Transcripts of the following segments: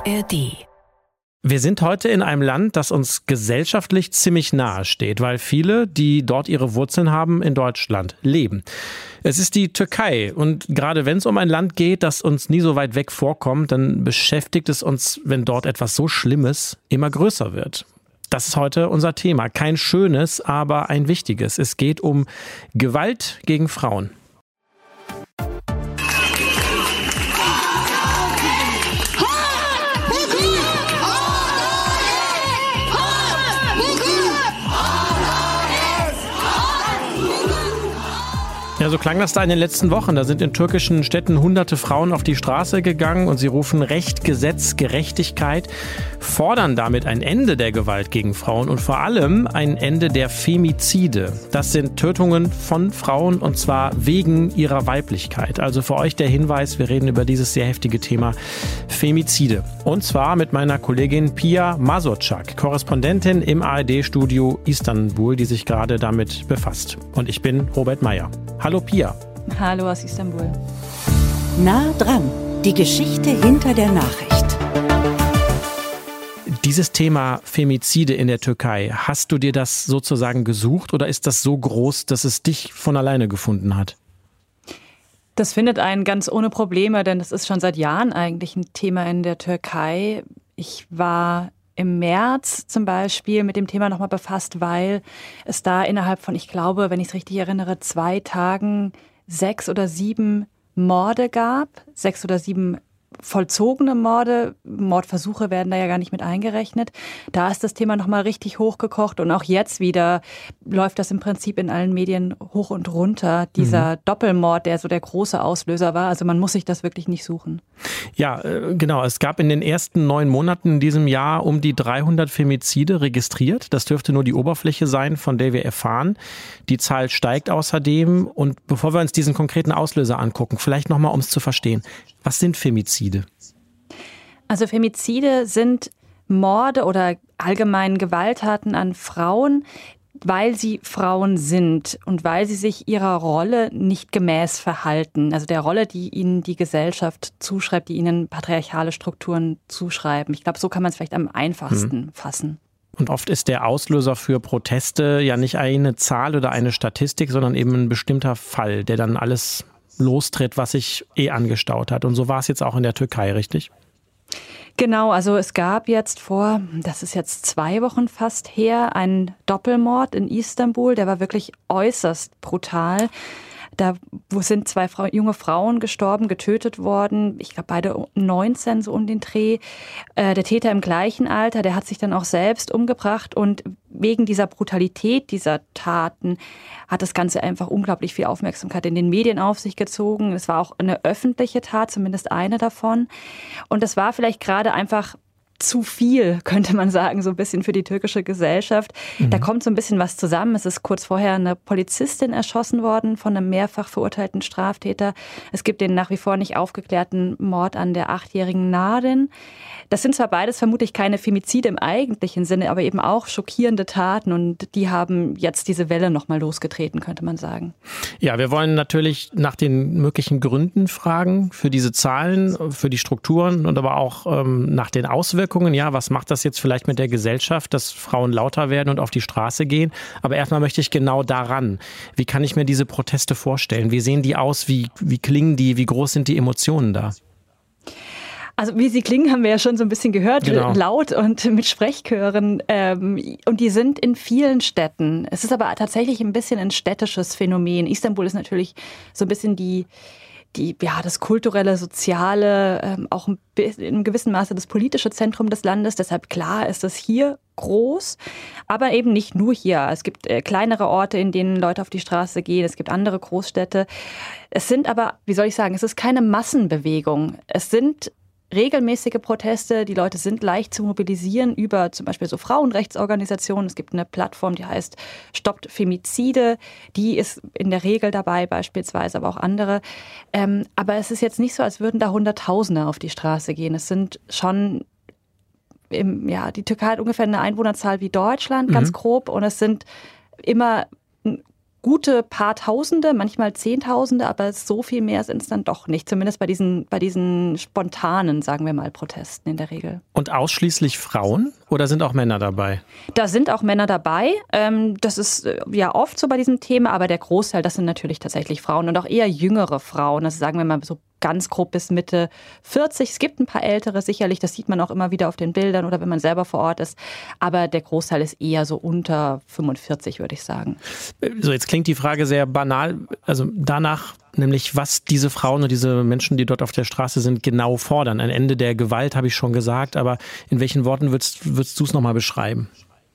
ARD. Wir sind heute in einem Land, das uns gesellschaftlich ziemlich nahe steht, weil viele, die dort ihre Wurzeln haben, in Deutschland leben. Es ist die Türkei und gerade wenn es um ein Land geht, das uns nie so weit weg vorkommt, dann beschäftigt es uns, wenn dort etwas so Schlimmes immer größer wird. Das ist heute unser Thema. Kein schönes, aber ein wichtiges. Es geht um Gewalt gegen Frauen. Ja, so klang das da in den letzten Wochen. Da sind in türkischen Städten hunderte Frauen auf die Straße gegangen und sie rufen Recht, Gesetz, Gerechtigkeit, fordern damit ein Ende der Gewalt gegen Frauen und vor allem ein Ende der Femizide. Das sind Tötungen von Frauen und zwar wegen ihrer Weiblichkeit. Also für euch der Hinweis, wir reden über dieses sehr heftige Thema Femizide. Und zwar mit meiner Kollegin Pia Mazurczak, Korrespondentin im ARD-Studio Istanbul, die sich gerade damit befasst. Und ich bin Robert Meyer. Hallo Pia. Hallo aus Istanbul. Nah dran, die Geschichte hinter der Nachricht. Dieses Thema Femizide in der Türkei, hast du dir das sozusagen gesucht oder ist das so groß, dass es dich von alleine gefunden hat? Das findet einen ganz ohne Probleme, denn das ist schon seit Jahren eigentlich ein Thema in der Türkei. Ich war im März zum Beispiel mit dem Thema nochmal befasst, weil es da innerhalb von, ich glaube, wenn ich es richtig erinnere, 2 Tagen 6 oder 7 Morde gab, 6 oder 7 vollzogene Morde. Mordversuche werden da ja gar nicht mit eingerechnet. Da ist das Thema nochmal richtig hochgekocht und auch jetzt wieder läuft das im Prinzip in allen Medien hoch und runter. Dieser Doppelmord, der so der große Auslöser war. Also man muss sich das wirklich nicht suchen. Ja, genau. Es gab in den ersten 9 Monaten in diesem Jahr um die 300 Femizide registriert. Das dürfte nur die Oberfläche sein, von der wir erfahren. Die Zahl steigt außerdem. Und bevor wir uns diesen konkreten Auslöser angucken, vielleicht nochmal, um es zu verstehen. Was sind Femizide? Also Femizide sind Morde oder allgemein Gewalttaten an Frauen, weil sie Frauen sind und weil sie sich ihrer Rolle nicht gemäß verhalten. Also der Rolle, die ihnen die Gesellschaft zuschreibt, die ihnen patriarchale Strukturen zuschreiben. Ich glaube, so kann man es vielleicht am einfachsten fassen. Und oft ist der Auslöser für Proteste ja nicht eine Zahl oder eine Statistik, sondern eben ein bestimmter Fall, der dann alles lostritt, was sich angestaut hat. Und so war es jetzt auch in der Türkei, richtig? Genau, also es gab jetzt das ist jetzt 2 Wochen fast her, einen Doppelmord in Istanbul, der war wirklich äußerst brutal. Da sind 2 junge Frauen gestorben, getötet worden. Ich glaube, beide 19, so um den Dreh. Der Täter im gleichen Alter, der hat sich dann auch selbst umgebracht. Und wegen dieser Brutalität dieser Taten hat das Ganze einfach unglaublich viel Aufmerksamkeit in den Medien auf sich gezogen. Es war auch eine öffentliche Tat, zumindest eine davon. Und das war vielleicht gerade einfach zu viel, könnte man sagen, so ein bisschen für die türkische Gesellschaft. Da kommt so ein bisschen was zusammen. Es ist kurz vorher eine Polizistin erschossen worden von einem mehrfach verurteilten Straftäter. Es gibt den nach wie vor nicht aufgeklärten Mord an der 8-jährigen Narin. Das sind zwar beides vermutlich keine Femizide im eigentlichen Sinne, aber eben auch schockierende Taten und die haben jetzt diese Welle nochmal losgetreten, könnte man sagen. Ja, wir wollen natürlich nach den möglichen Gründen fragen für diese Zahlen, für die Strukturen und aber auch nach den Auswirkungen. Ja, was macht das jetzt vielleicht mit der Gesellschaft, dass Frauen lauter werden und auf die Straße gehen? Aber erstmal möchte ich genau daran. Wie kann ich mir diese Proteste vorstellen? Wie sehen die aus? Wie klingen die? Wie groß sind die Emotionen da? Also wie sie klingen, haben wir ja schon so ein bisschen gehört, genau. Laut und mit Sprechchören. Und die sind in vielen Städten. Es ist aber tatsächlich ein bisschen ein städtisches Phänomen. Istanbul ist natürlich so ein bisschen das kulturelle, soziale, auch in einem gewissen Maße das politische Zentrum des Landes. Deshalb klar ist es hier groß, aber eben nicht nur hier. Es gibt kleinere Orte, in denen Leute auf die Straße gehen. Es gibt andere Großstädte. Es sind aber, wie soll ich sagen, es ist keine Massenbewegung. Es sind regelmäßige Proteste. Die Leute sind leicht zu mobilisieren über zum Beispiel so Frauenrechtsorganisationen. Es gibt eine Plattform, die heißt Stoppt Femizide. Die ist in der Regel dabei beispielsweise, aber auch andere. Aber es ist jetzt nicht so, als würden da Hunderttausende auf die Straße gehen. Es sind schon, die Türkei hat ungefähr eine Einwohnerzahl wie Deutschland, ganz grob. Und es sind immer gute paar Tausende, manchmal Zehntausende, aber so viel mehr sind es dann doch nicht. Zumindest bei diesen spontanen, sagen wir mal, Protesten in der Regel. Und ausschließlich Frauen oder sind auch Männer dabei? Da sind auch Männer dabei. Das ist ja oft so bei diesem Thema, aber der Großteil, das sind natürlich tatsächlich Frauen und auch eher jüngere Frauen. Also sagen wir mal so ganz grob bis Mitte 40. Es gibt ein paar ältere sicherlich, das sieht man auch immer wieder auf den Bildern oder wenn man selber vor Ort ist. Aber der Großteil ist eher so unter 45, würde ich sagen. So, jetzt klingt die Frage sehr banal, also danach, nämlich was diese Frauen und diese Menschen, die dort auf der Straße sind, genau fordern. Ein Ende der Gewalt, habe ich schon gesagt, aber in welchen Worten würdest du es nochmal beschreiben?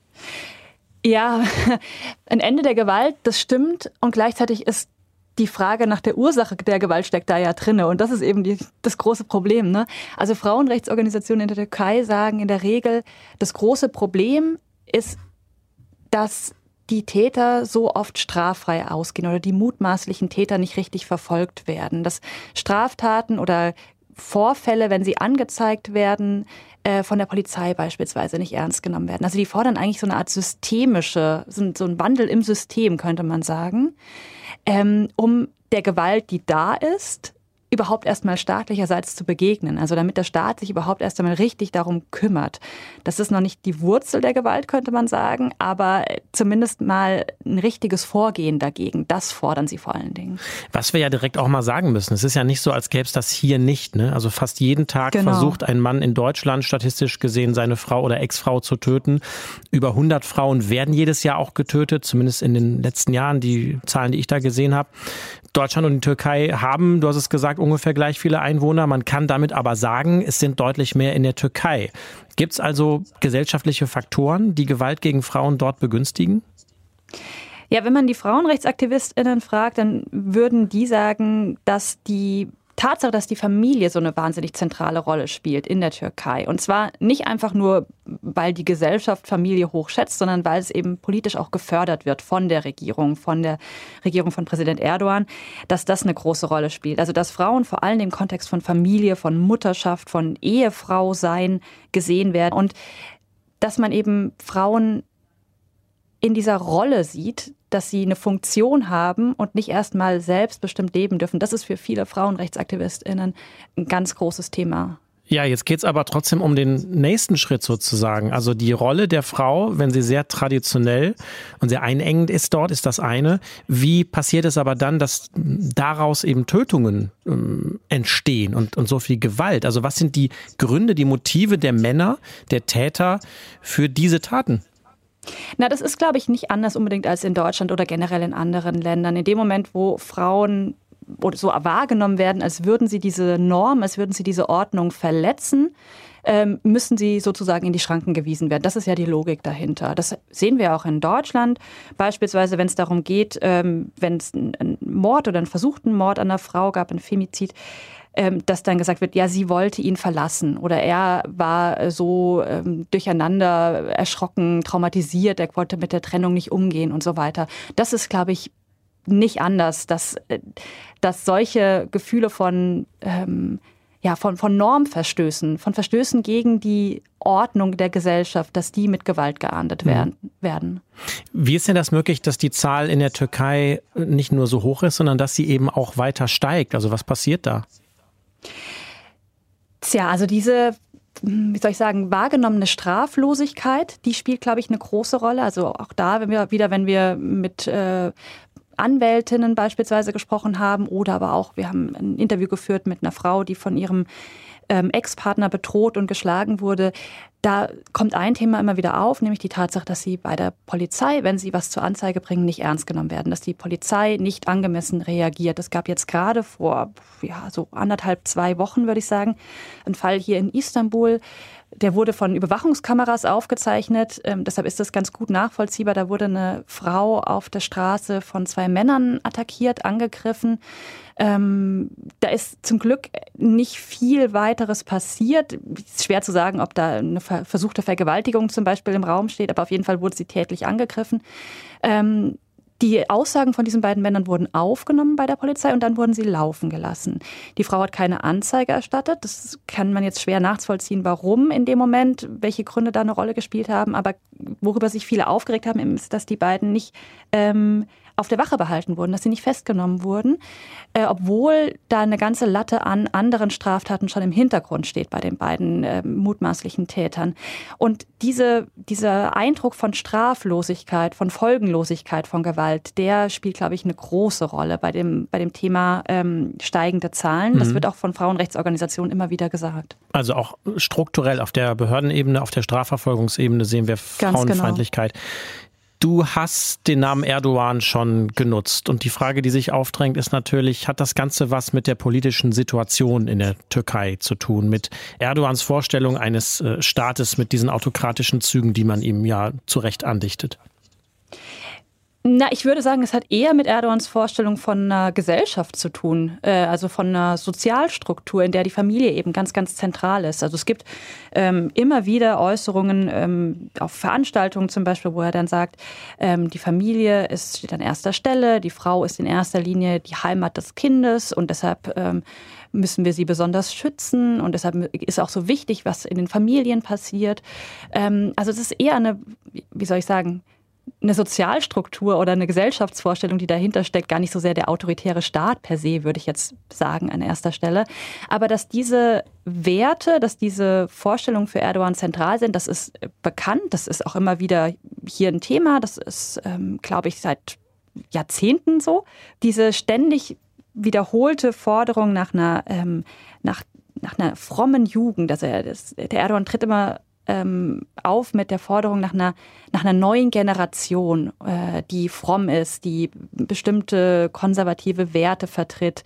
Ja, ein Ende der Gewalt, das stimmt und gleichzeitig ist die Frage nach der Ursache der Gewalt steckt da ja drin. Und das ist eben das große Problem. Ne? Also Frauenrechtsorganisationen in der Türkei sagen in der Regel, das große Problem ist, dass die Täter so oft straffrei ausgehen oder die mutmaßlichen Täter nicht richtig verfolgt werden. Dass Straftaten oder Vorfälle, wenn sie angezeigt werden, von der Polizei beispielsweise nicht ernst genommen werden. Also die fordern eigentlich so eine Art so ein Wandel im System, könnte man sagen. Um der Gewalt, die da ist, überhaupt erstmal staatlicherseits zu begegnen. Also damit der Staat sich überhaupt erst einmal richtig darum kümmert. Das ist noch nicht die Wurzel der Gewalt, könnte man sagen, aber zumindest mal ein richtiges Vorgehen dagegen. Das fordern sie vor allen Dingen. Was wir ja direkt auch mal sagen müssen, es ist ja nicht so, als gäbe es das hier nicht. Ne? Also fast jeden Tag versucht ein Mann in Deutschland statistisch gesehen seine Frau oder Ex-Frau zu töten. Über 100 Frauen werden jedes Jahr auch getötet, zumindest in den letzten Jahren, die Zahlen, die ich da gesehen habe. Deutschland und die Türkei haben, du hast es gesagt, ungefähr gleich viele Einwohner. Man kann damit aber sagen, es sind deutlich mehr in der Türkei. Gibt es also gesellschaftliche Faktoren, die Gewalt gegen Frauen dort begünstigen? Ja, wenn man die FrauenrechtsaktivistInnen fragt, dann würden die sagen, dass die Tatsache, dass die Familie so eine wahnsinnig zentrale Rolle spielt in der Türkei. Und zwar nicht einfach nur, weil die Gesellschaft Familie hochschätzt, sondern weil es eben politisch auch gefördert wird von der Regierung von Präsident Erdogan, dass das eine große Rolle spielt. Also dass Frauen vor allem im Kontext von Familie, von Mutterschaft, von Ehefrau sein gesehen werden und dass man eben Frauen in dieser Rolle sieht, dass sie eine Funktion haben und nicht erstmal selbstbestimmt leben dürfen. Das ist für viele FrauenrechtsaktivistInnen ein ganz großes Thema. Ja, jetzt geht's aber trotzdem um den nächsten Schritt sozusagen. Also die Rolle der Frau, wenn sie sehr traditionell und sehr einengend ist dort, ist das eine. Wie passiert es aber dann, dass daraus eben Tötungen entstehen und so viel Gewalt? Also was sind die Gründe, die Motive der Männer, der Täter für diese Taten? Na, das ist, glaube ich, nicht anders unbedingt als in Deutschland oder generell in anderen Ländern. In dem Moment, wo Frauen so wahrgenommen werden, als würden sie diese Norm, als würden sie diese Ordnung verletzen, müssen sie sozusagen in die Schranken gewiesen werden. Das ist ja die Logik dahinter. Das sehen wir auch in Deutschland. Beispielsweise, wenn es darum geht, wenn es einen Mord oder einen versuchten Mord an einer Frau gab, einen Femizid, dass dann gesagt wird, ja, sie wollte ihn verlassen oder er war so durcheinander, erschrocken, traumatisiert, er wollte mit der Trennung nicht umgehen und so weiter. Das ist, glaube ich, nicht anders, dass solche Gefühle von Normverstößen, von Verstößen gegen die Ordnung der Gesellschaft, dass die mit Gewalt geahndet werden. Wie ist denn das möglich, dass die Zahl in der Türkei nicht nur so hoch ist, sondern dass sie eben auch weiter steigt? Also was passiert da? Tja, also diese, wahrgenommene Straflosigkeit, die spielt, glaube ich, eine große Rolle. Also auch da, wenn wir mit Anwältinnen beispielsweise gesprochen haben oder aber auch, wir haben ein Interview geführt mit einer Frau, die von ihrem Ex-Partner bedroht und geschlagen wurde. Da kommt ein Thema immer wieder auf, nämlich die Tatsache, dass sie bei der Polizei, wenn sie was zur Anzeige bringen, nicht ernst genommen werden, dass die Polizei nicht angemessen reagiert. Es gab jetzt gerade vor so 2 Wochen, würde ich sagen, einen Fall hier in Istanbul. Der wurde von Überwachungskameras aufgezeichnet. Deshalb ist das ganz gut nachvollziehbar. Da wurde eine Frau auf der Straße von 2 Männern attackiert, angegriffen. Da ist zum Glück nicht viel weiteres passiert. Es ist schwer zu sagen, ob da eine versuchte Vergewaltigung zum Beispiel im Raum steht, aber auf jeden Fall wurde sie tätlich angegriffen. Die Aussagen von diesen beiden Männern wurden aufgenommen bei der Polizei und dann wurden sie laufen gelassen. Die Frau hat keine Anzeige erstattet. Das kann man jetzt schwer nachvollziehen, warum in dem Moment, welche Gründe da eine Rolle gespielt haben. Aber worüber sich viele aufgeregt haben, ist, dass die beiden nicht auf der Wache behalten wurden, dass sie nicht festgenommen wurden, obwohl da eine ganze Latte an anderen Straftaten schon im Hintergrund steht bei den beiden mutmaßlichen Tätern. Und dieser Eindruck von Straflosigkeit, von Folgenlosigkeit von Gewalt, der spielt, glaube ich, eine große Rolle bei dem Thema steigende Zahlen. Das wird auch von Frauenrechtsorganisationen immer wieder gesagt. Also auch strukturell auf der Behördenebene, auf der Strafverfolgungsebene sehen wir Frauenfeindlichkeit. Genau. Du hast den Namen Erdogan schon genutzt und die Frage, die sich aufdrängt, ist natürlich, hat das Ganze was mit der politischen Situation in der Türkei zu tun, mit Erdogans Vorstellung eines Staates mit diesen autokratischen Zügen, die man ihm ja zu Recht andichtet? Na, ich würde sagen, es hat eher mit Erdogans Vorstellung von einer Gesellschaft zu tun, also von einer Sozialstruktur, in der die Familie eben ganz, ganz zentral ist. Also es gibt immer wieder Äußerungen auf Veranstaltungen zum Beispiel, wo er dann sagt, die Familie steht an erster Stelle, die Frau ist in erster Linie die Heimat des Kindes und deshalb müssen wir sie besonders schützen und deshalb ist auch so wichtig, was in den Familien passiert. Also es ist eher eine, wie soll ich sagen, eine Sozialstruktur oder eine Gesellschaftsvorstellung, die dahinter steckt, gar nicht so sehr der autoritäre Staat per se, würde ich jetzt sagen, an erster Stelle. Aber dass diese Werte, dass diese Vorstellungen für Erdogan zentral sind, das ist bekannt, das ist auch immer wieder hier ein Thema, das ist, glaube ich, seit Jahrzehnten so. Diese ständig wiederholte Forderung nach einer frommen Jugend, also der Erdogan tritt immer auf mit der Forderung nach einer neuen Generation, die fromm ist, die bestimmte konservative Werte vertritt,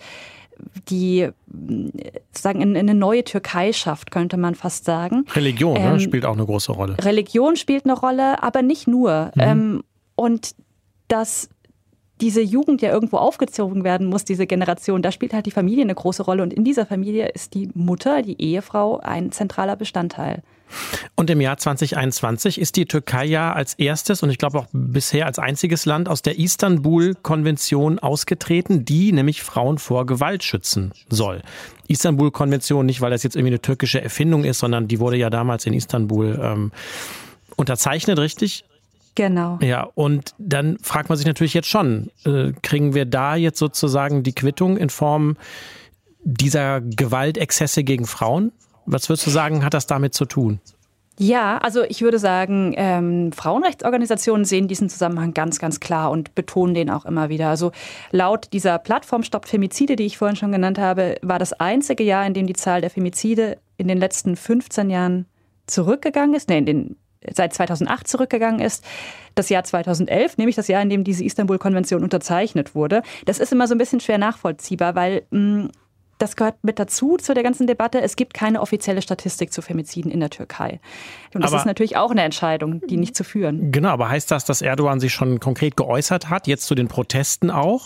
die sozusagen eine neue Türkei schafft, könnte man fast sagen. Religion spielt auch eine große Rolle. Religion spielt eine Rolle, aber nicht nur. Und dass diese Jugend ja irgendwo aufgezogen werden muss, diese Generation, da spielt halt die Familie eine große Rolle. Und in dieser Familie ist die Mutter, die Ehefrau, ein zentraler Bestandteil. Und im Jahr 2021 ist die Türkei ja als erstes und ich glaube auch bisher als einziges Land aus der Istanbul-Konvention ausgetreten, die nämlich Frauen vor Gewalt schützen soll. Istanbul-Konvention nicht, weil das jetzt irgendwie eine türkische Erfindung ist, sondern die wurde ja damals in Istanbul unterzeichnet, richtig? Genau. Ja, und dann fragt man sich natürlich jetzt schon, kriegen wir da jetzt sozusagen die Quittung in Form dieser Gewaltexzesse gegen Frauen? Was würdest du sagen, hat das damit zu tun? Ja, also ich würde sagen, Frauenrechtsorganisationen sehen diesen Zusammenhang ganz, ganz klar und betonen den auch immer wieder. Also laut dieser Plattform Stoppt Femizide, die ich vorhin schon genannt habe, war das einzige Jahr, in dem die Zahl der Femizide in den letzten 15 Jahren zurückgegangen ist, seit 2008 zurückgegangen ist. Das Jahr 2011, nämlich das Jahr, in dem diese Istanbul-Konvention unterzeichnet wurde. Das ist immer so ein bisschen schwer nachvollziehbar, weil das gehört mit dazu zu der ganzen Debatte. Es gibt keine offizielle Statistik zu Femiziden in der Türkei. Und das ist natürlich auch eine Entscheidung, die nicht zu führen. Genau, aber heißt das, dass Erdogan sich schon konkret geäußert hat, jetzt zu den Protesten auch?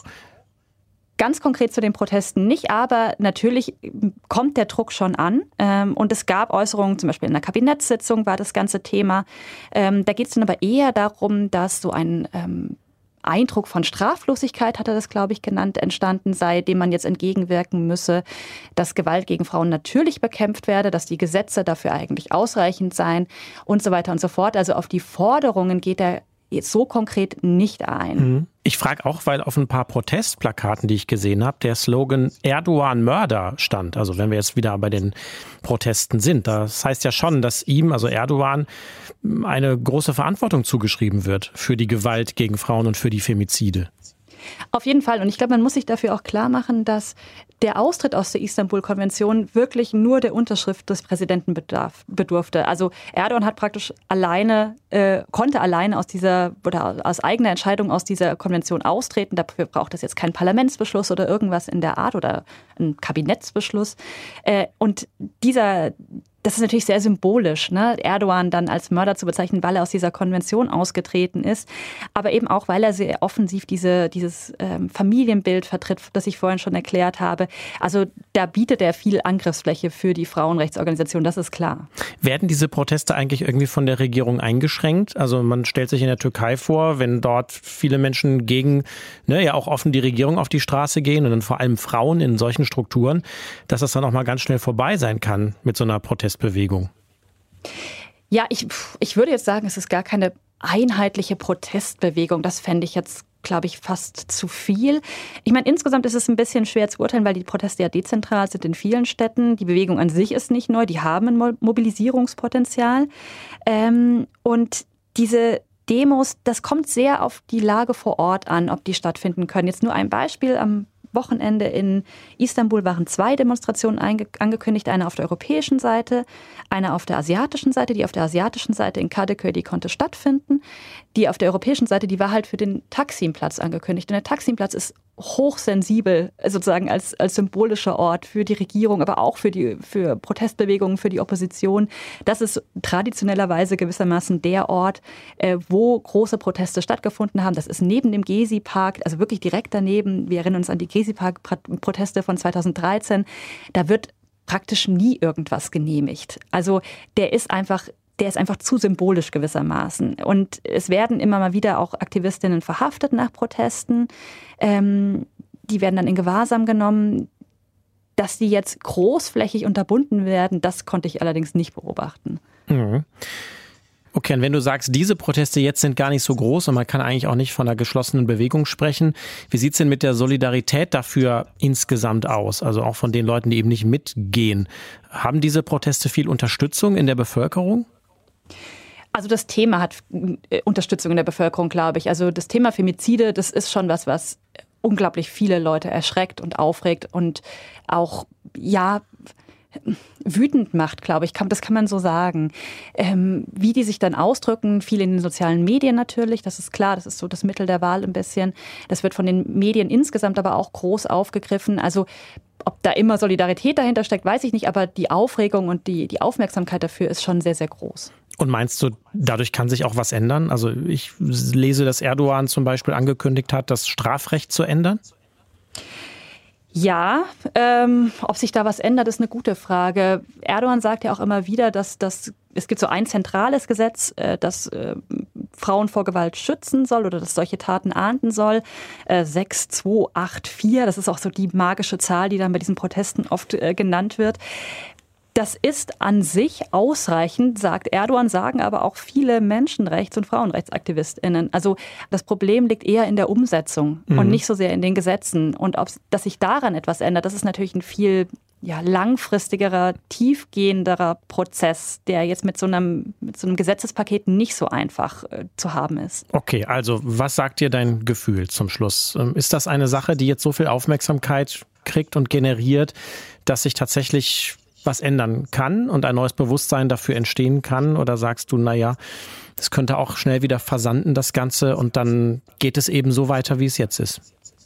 Ganz konkret zu den Protesten nicht, aber natürlich kommt der Druck schon an. Und es gab Äußerungen, zum Beispiel in der Kabinettssitzung war das ganze Thema. Da geht es dann aber eher darum, dass so ein Eindruck von Straflosigkeit, hat er das, glaube ich, genannt, entstanden sei, dem man jetzt entgegenwirken müsse, dass Gewalt gegen Frauen natürlich bekämpft werde, dass die Gesetze dafür eigentlich ausreichend seien und so weiter und so fort. Also auf die Forderungen geht er jetzt so konkret nicht ein. Ich frage auch, weil auf ein paar Protestplakaten, die ich gesehen habe, der Slogan Erdogan Mörder stand. Also wenn wir jetzt wieder bei den Protesten sind. Das heißt ja schon, dass ihm, also Erdogan, eine große Verantwortung zugeschrieben wird für die Gewalt gegen Frauen und für die Femizide. Auf jeden Fall. Und ich glaube, man muss sich dafür auch klar machen, dass der Austritt aus der Istanbul-Konvention wirklich nur der Unterschrift des Präsidenten bedurfte. Also Erdogan hat praktisch konnte alleine aus eigener Entscheidung aus dieser Konvention austreten. Dafür braucht es jetzt keinen Parlamentsbeschluss oder irgendwas in der Art oder einen Kabinettsbeschluss. Und das ist natürlich sehr symbolisch, ne? Erdogan dann als Mörder zu bezeichnen, weil er aus dieser Konvention ausgetreten ist, aber eben auch, weil er sehr offensiv dieses Familienbild vertritt, das ich vorhin schon erklärt habe. Also da bietet er viel Angriffsfläche für die Frauenrechtsorganisation, das ist klar. Werden diese Proteste eigentlich irgendwie von der Regierung eingeschränkt? Also man stellt sich in der Türkei vor, wenn dort viele Menschen gegen, ja auch offen die Regierung auf die Straße gehen und dann vor allem Frauen in solchen Strukturen, dass das dann auch mal ganz schnell vorbei sein kann mit so einer Protestbewegung. Ja, ich würde jetzt sagen, es ist gar keine einheitliche Protestbewegung. Das fände ich jetzt glaube ich, fast zu viel. Ich meine, insgesamt ist es ein bisschen schwer zu urteilen, weil die Proteste ja dezentral sind in vielen Städten. Die Bewegung an sich ist nicht neu, die haben ein Mobilisierungspotenzial. Und diese Demos, das kommt sehr auf die Lage vor Ort an, ob die stattfinden können. Jetzt nur ein Beispiel. Am Wochenende in Istanbul waren 2 Demonstrationen angekündigt, eine auf der europäischen Seite, eine auf der asiatischen Seite. Die auf der asiatischen Seite in Kadıköy, die konnte stattfinden. Die auf der europäischen Seite, die war halt für den Taksimplatz angekündigt. Und der Taksimplatz ist hochsensibel, sozusagen als symbolischer Ort für die Regierung, aber auch für Protestbewegungen, für die Opposition. Das ist traditionellerweise gewissermaßen der Ort, wo große Proteste stattgefunden haben. Das ist neben dem Gezi-Park, also wirklich direkt daneben. Wir erinnern uns an die Gezi-Park-Proteste von 2013. Da wird praktisch nie irgendwas genehmigt. Also der ist einfach zu symbolisch gewissermaßen. Und es werden immer mal wieder auch Aktivistinnen verhaftet nach Protesten. Die werden dann in Gewahrsam genommen. Dass die jetzt großflächig unterbunden werden, das konnte ich allerdings nicht beobachten. Mhm. Okay, und wenn du sagst, diese Proteste jetzt sind gar nicht so groß und man kann eigentlich auch nicht von einer geschlossenen Bewegung sprechen, wie sieht es denn mit der Solidarität dafür insgesamt aus? Also auch von den Leuten, die eben nicht mitgehen. Haben diese Proteste viel Unterstützung in der Bevölkerung? Also das Thema hat Unterstützung in der Bevölkerung, glaube ich. Also das Thema Femizide, das ist schon was unglaublich viele Leute erschreckt und aufregt und auch, ja, wütend macht, glaube ich. Das kann man so sagen. Wie die sich dann ausdrücken, viel in den sozialen Medien natürlich, das ist klar, das ist so das Mittel der Wahl ein bisschen. Das wird von den Medien insgesamt aber auch groß aufgegriffen. Also ob da immer Solidarität dahinter steckt, weiß ich nicht, aber die Aufregung und die Aufmerksamkeit dafür ist schon sehr, sehr groß. Und meinst du, dadurch kann sich auch was ändern? Also ich lese, dass Erdogan zum Beispiel angekündigt hat, das Strafrecht zu ändern? Ja, ob sich da was ändert, ist eine gute Frage. Erdogan sagt ja auch immer wieder, dass es gibt so ein zentrales Gesetz, das Frauen vor Gewalt schützen soll oder das solche Taten ahnden soll. 6284, das ist auch so die magische Zahl, die dann bei diesen Protesten oft genannt wird. Das ist an sich ausreichend, sagt Erdogan, sagen aber auch viele Menschenrechts- und FrauenrechtsaktivistInnen. Also das Problem liegt eher in der Umsetzung und nicht so sehr in den Gesetzen. Und dass sich daran etwas ändert, das ist natürlich ein viel langfristigerer, tiefgehenderer Prozess, der jetzt mit so einem Gesetzespaket nicht so einfach zu haben ist. Okay, also was sagt dir dein Gefühl zum Schluss? Ist das eine Sache, die jetzt so viel Aufmerksamkeit kriegt und generiert, dass sich tatsächlich was ändern kann und ein neues Bewusstsein dafür entstehen kann? Oder sagst du, naja, es könnte auch schnell wieder versanden, das Ganze, und dann geht es eben so weiter, wie es jetzt ist?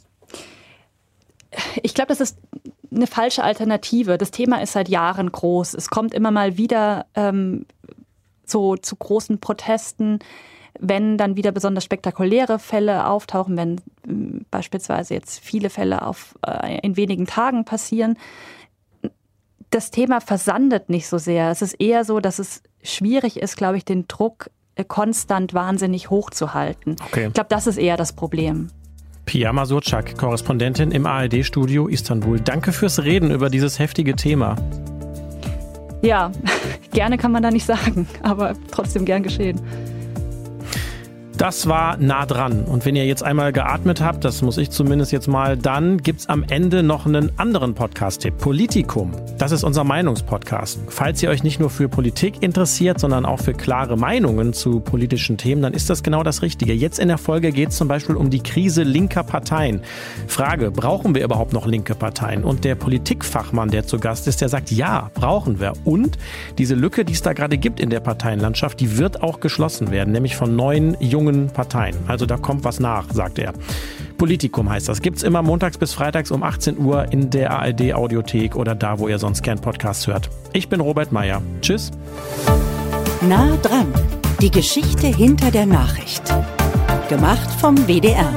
Ich glaube, das ist eine falsche Alternative. Das Thema ist seit Jahren groß. Es kommt immer mal wieder so zu großen Protesten, wenn dann wieder besonders spektakuläre Fälle auftauchen, wenn beispielsweise jetzt viele Fälle in wenigen Tagen passieren. Das Thema versandet nicht so sehr. Es ist eher so, dass es schwierig ist, glaube ich, den Druck konstant wahnsinnig hoch zu halten. Okay. Ich glaube, das ist eher das Problem. Pia Mazurczak, Korrespondentin im ARD-Studio Istanbul. Danke fürs Reden über dieses heftige Thema. Ja, gerne kann man da nicht sagen, aber trotzdem gern geschehen. Das war nah dran. Und wenn ihr jetzt einmal geatmet habt, das muss ich zumindest jetzt mal, dann gibt's am Ende noch einen anderen Podcast-Tipp. Politikum. Das ist unser Meinungspodcast. Falls ihr euch nicht nur für Politik interessiert, sondern auch für klare Meinungen zu politischen Themen, dann ist das genau das Richtige. Jetzt in der Folge geht es zum Beispiel um die Krise linker Parteien. Frage, brauchen wir überhaupt noch linke Parteien? Und der Politikfachmann, der zu Gast ist, der sagt, ja, brauchen wir. Und diese Lücke, die es da gerade gibt in der Parteienlandschaft, die wird auch geschlossen werden, nämlich von neuen, jungen Parteien. Also da kommt was nach, sagt er. Politikum heißt das. Gibt's immer montags bis freitags um 18 Uhr in der ARD-Audiothek oder da, wo ihr sonst gern Podcasts hört. Ich bin Robert Meyer. Tschüss. Nah dran. Die Geschichte hinter der Nachricht. Gemacht vom WDR.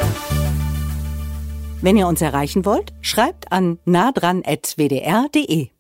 Wenn ihr uns erreichen wollt, schreibt an nahdran@wdr.de.